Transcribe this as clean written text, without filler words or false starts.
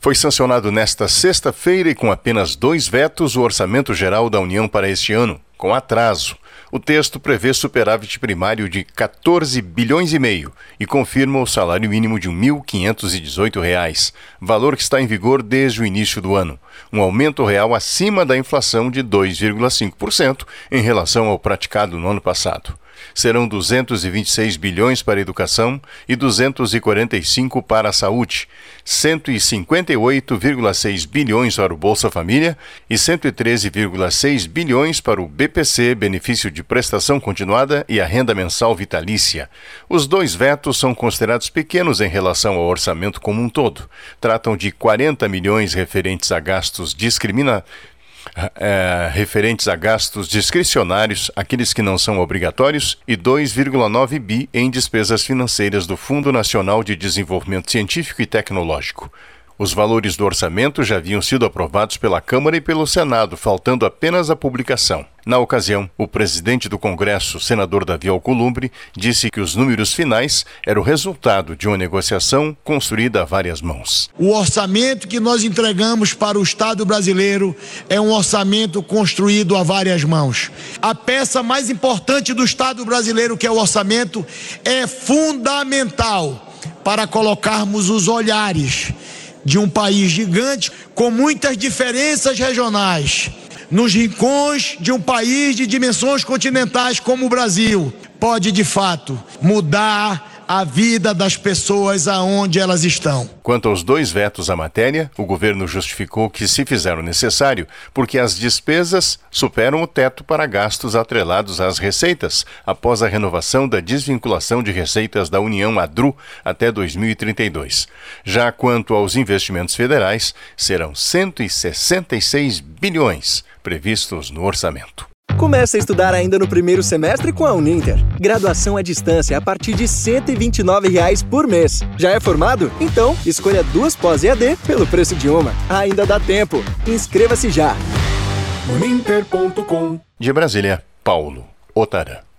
Foi sancionado nesta sexta-feira e com apenas 2 vetos o Orçamento Geral da União para este ano, com atraso. O texto prevê superávit primário de 14 bilhões e meio e confirma o salário mínimo de R$ 1.518, valor que está em vigor desde o início do ano, um aumento real acima da inflação de 2,5% em relação ao praticado no ano passado. Serão 226 bilhões para a educação e 245 para a saúde, 158,6 bilhões para o Bolsa Família e 113,6 bilhões para o BPC, Benefício de Prestação Continuada, e a renda mensal vitalícia. Os 2 vetos são considerados pequenos em relação ao orçamento como um todo. Tratam de 40 milhões referentes a gastos discricionários, aqueles que não são obrigatórios, e 2,9 bi em despesas financeiras do Fundo Nacional de Desenvolvimento Científico e Tecnológico. Os valores do orçamento já haviam sido aprovados pela Câmara e pelo Senado, faltando apenas a publicação. Na ocasião, o presidente do Congresso, senador Davi Alcolumbre, disse que os números finais eram o resultado de uma negociação construída a várias mãos. O orçamento que nós entregamos para o Estado brasileiro é um orçamento construído a várias mãos. A peça mais importante do Estado brasileiro, que é o orçamento, é fundamental para colocarmos os olhares de um país gigante com muitas diferenças regionais, nos rincões de um país de dimensões continentais como o Brasil, pode de fato mudar a vida das pessoas aonde elas estão. Quanto aos 2 vetos à matéria, o governo justificou que se fizeram necessário porque as despesas superam o teto para gastos atrelados às receitas, após a renovação da desvinculação de receitas da União ADRU até 2032. Já quanto aos investimentos federais, serão 166 bilhões previstos no orçamento. Comece a estudar ainda no primeiro semestre com a Uninter. Graduação à distância a partir de R$ 129 por mês. Já é formado? Então, escolha 2 pós-EAD pelo preço de uma. Ainda dá tempo. Inscreva-se já. Uninter.com. De Brasília, Paulo Otarã.